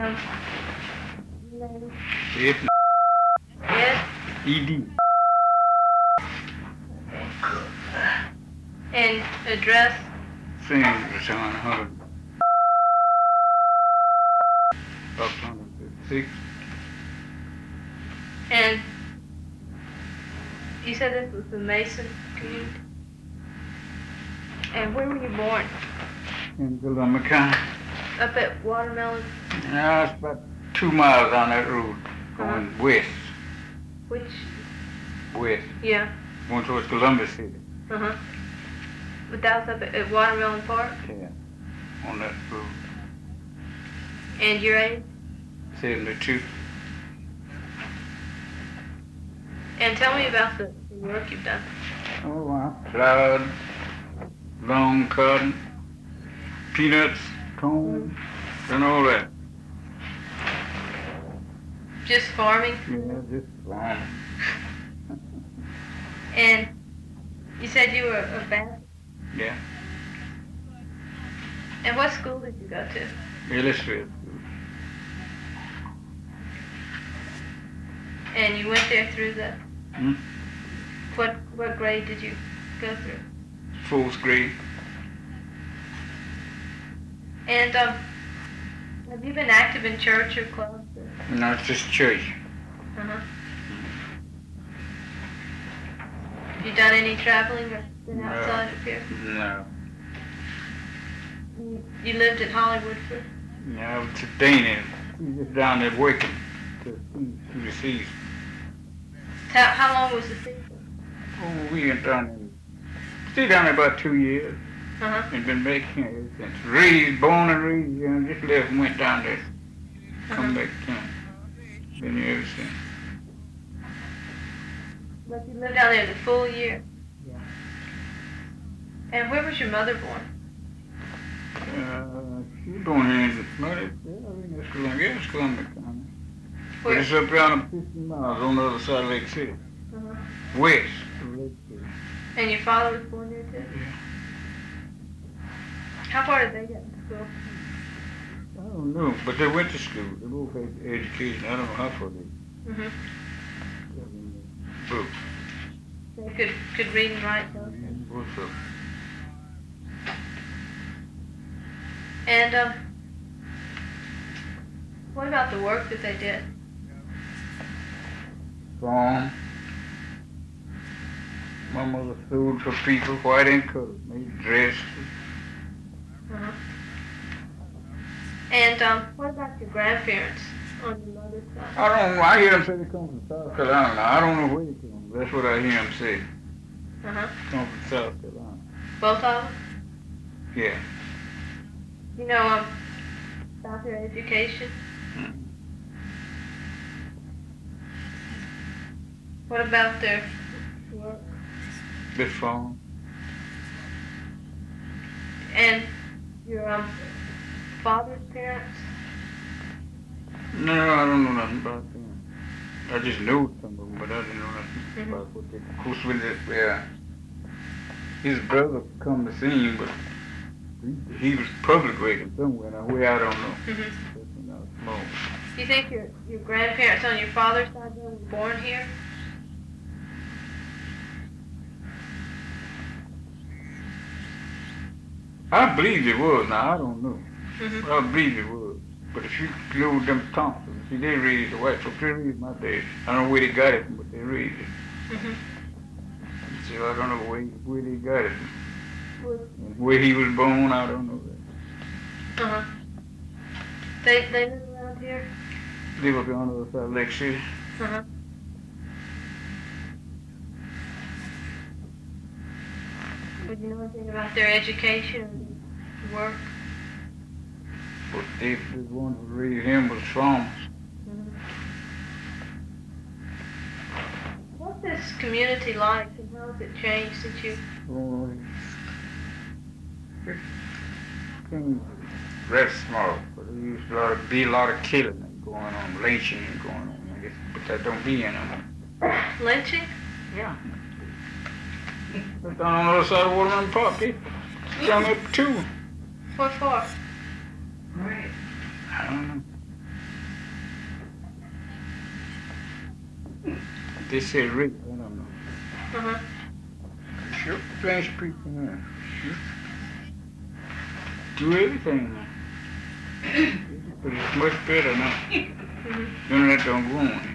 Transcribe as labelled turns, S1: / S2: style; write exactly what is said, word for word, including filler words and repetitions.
S1: Um, name.
S2: Ed.
S1: Ed?
S2: E D.
S1: And address?
S2: Same as on one hundred. Up one hundred fifty-six.
S1: And you said this was the Mason community? And where were you born?
S2: In Columbia County.
S1: Up at Watermelon?
S2: Now it's about two miles down that road, going
S1: Uh-huh.
S2: west.
S1: Which?
S2: West.
S1: Yeah.
S2: Going towards Columbus City.
S1: Uh-huh. But that was up at, at Watermelon Park?
S2: Yeah. On that road.
S1: And your age?
S2: seventy-two.
S1: And tell me about the, the work you've done.
S2: Oh, I plowed, lawn cutting, peanuts, corn, and all that.
S1: Just farming?
S2: Yeah, just farming.
S1: And you said you were a Baptist?
S2: Yeah.
S1: And what school did you go to?
S2: Illustrated.
S1: And you went there through the...
S2: Hmm?
S1: What what grade did you go through?
S2: Fourth grade.
S1: And um, have you been active in church or clubs? Or?
S2: No, it's just church.
S1: Uh-huh. Have you done any traveling or been
S2: No.
S1: outside of here?
S2: No.
S1: You, you lived in Hollywood for...
S2: No, to Dana. He's just down there working to see to the season.
S1: How, how long was the season?
S2: Oh, we went down there. Stayed down there about two years
S1: Uh-huh.
S2: and been back here ever since. Raised, born and raised, you know, just left and went down there. Come
S1: Uh-huh.
S2: back here. Been here ever since.
S1: But you lived down there the full year?
S2: Yeah.
S1: And where was your mother born?
S2: Uh, she was born here in the, no, that, yeah, I think it's Columbia, yeah, it's Columbia County. But
S1: Where?
S2: it's up around fifty miles on the other side of Lake City.
S1: Uh-huh.
S2: West of Lake City.
S1: And your father was born there too?
S2: Yeah.
S1: How far did they get to school?
S2: I don't know, but they went to school. They both had education. I don't know how far they
S1: Mm-hmm.
S2: both.
S1: They could, could read and write, though.
S2: Both of them.
S1: And um, what about the work that they did?
S2: Farm. My mother sewed for people, white and colored, made dresses.
S1: Uh-huh. And um, what about your grandparents on your mother's side?
S2: I don't know. I hear them say they come from South Carolina. I don't know where they come from. That's what I hear them say.
S1: Uh-huh.
S2: Come from South Carolina.
S1: Both of them?
S2: Yeah.
S1: You know um, about their education?
S2: Hmm.
S1: What about their work?
S2: This farm.
S1: And your um, father's parents?
S2: No, I don't know nothing about them. I just know some of them, but I didn't know nothing
S1: Mhm.
S2: about what they. Of course, when they, uh, his brother come to see him, but he, he was public working somewhere. Now where I don't know.
S1: Mm-hmm.
S2: That's when I was small.
S1: Do you think your, your grandparents on your father's side were born here?
S2: I believe it was. Now I don't know.
S1: Mm-hmm.
S2: I believe it was. But if you know them Thompsons, see, they raised the white folks. They raised my dad. I don't know where they got it from, but they raised it.
S1: Mm-hmm.
S2: So I don't know where, where they got it from.
S1: Well,
S2: And where he was born, I don't know that.
S1: uh-huh. They, they live around here?
S2: Live up on the other side of Lake City.
S1: Uh-huh. Would you know anything about their education or work?
S2: But they, the one who raised him was farmers.
S1: Mm-hmm. What's this community like and how has it changed since you...
S2: Oh, it's things very small, but there used to a lot of, be a lot of killing and going on, lynching and going on, I guess, but that don't be anymore.
S1: Lynching?
S2: Yeah. But down on the other side of Watermelon Park, they strung up too.
S1: What for?
S2: Right. I don't know. They said rape, I don't know.
S1: Uh-huh.
S2: Sure, strange people, man. Do everything, man. But it's much better now.
S1: Mm-hmm.
S2: None of that don't go on.